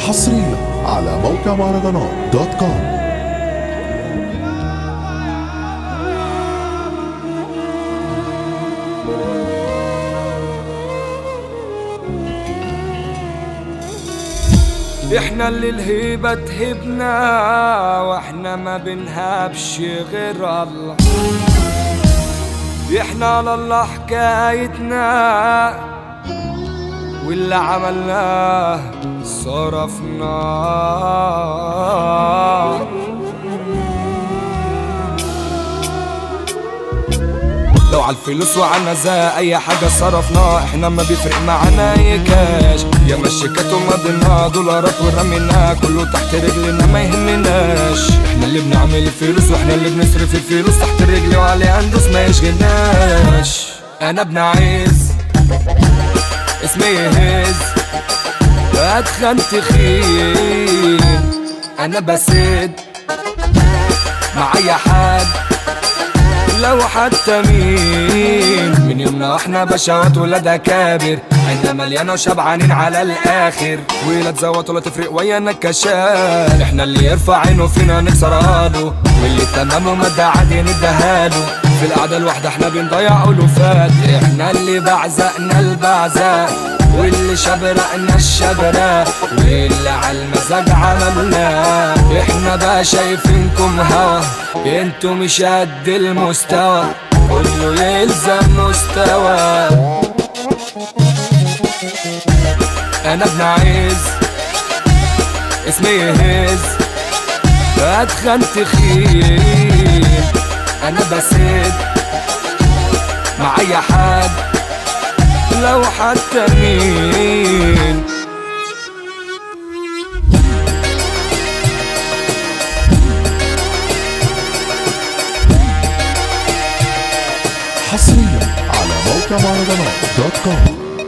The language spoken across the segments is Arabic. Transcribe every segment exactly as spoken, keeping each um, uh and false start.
حصريا على موقع مهرجانات دوت كوم. احنا اللي الهيبة تهبنا واحنا ما بنهابش غير الله. احنا على الله حكايتنا واللي عملناه صرفناه. لو عالفلوس وعنا زي اي حاجة صرفناه، احنا ما بيفرق معانا اي كاش. يا مشيكات ومضينا دولارات ورميناها كله تحت رجلنا ما يهمناش. احنا اللي بنعمل الفلوس واحنا اللي بنصرف الفلوس تحت الرجل وعليها ندوس ما يشغلناش. انا ابن عز اسمي يهز اتخن تخين، انا بسد مع اي حد لو حتى مين. من يومنا واحنا بشوات ولاد اكابر، عيننا مليانه وشبعانين على الاخر. ولا تزوت ولا تفرق ويانا الكشال. احنا اللي يرفع عينه فينا نكسر عاده، واللي تمام ومدى عادي ندهاله. في القعده الواحده احنا بنضيع الوفات. احنا اللي بعزقنا البعزاء واللي شبرقنا الشبرة واللي عالمزاج عملنا. احنا بقى شايفينكم هوا انتوا مش قد المستوى، كله يلزم مستوى. انا ابن عز اسمي يهز اتخن تخين، انا بسد مع اي حد لو حتى مين. حصريا على موقع مهرجانات دوت كوم.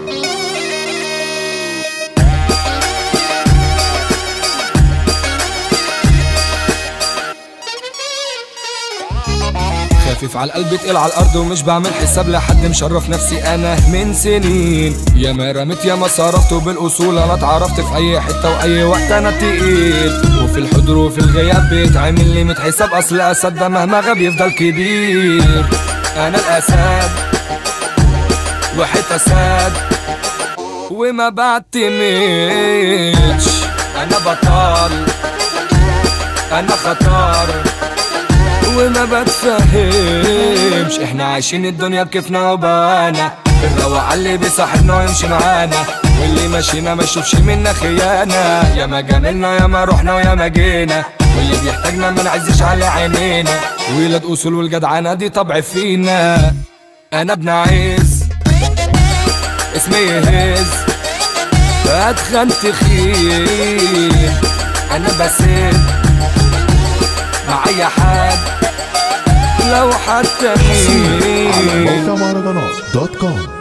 خفيف على القلب تقيل على الارض ومش بعمل حساب لحد، مشرف نفسي انا من سنين. يا ما رميت يا ما صرفت بالاصول، انا اتعرفت في اي حته واي وقت انا تقيل. وفي الحضور وفي الغياب بيتعمل لي متحساب، اصل اسد ده مهما غاب يفضل كبير. انا الاسد وحيت اسد وما بعتمدش. انا بطل انا خطر وما بتفهمش. احنا عايشين الدنيا بكيفنا وبانا، الروعة اللي بيصاحبنا ويمشي معانا، واللي ماشينا ما يشوفش منا خيانة. يا ما جاملنا يا ما روحنا ويا ما جينا، واللي بيحتاجنا ما نعزش على عينينا. ولاد اصول والجدعانة دي طبع فينا. انا ابن عز اسمي يهز اتخن تخين، انا بسد مع اي حد لو حتى مين. على موقع مهرجانات دوت كوم.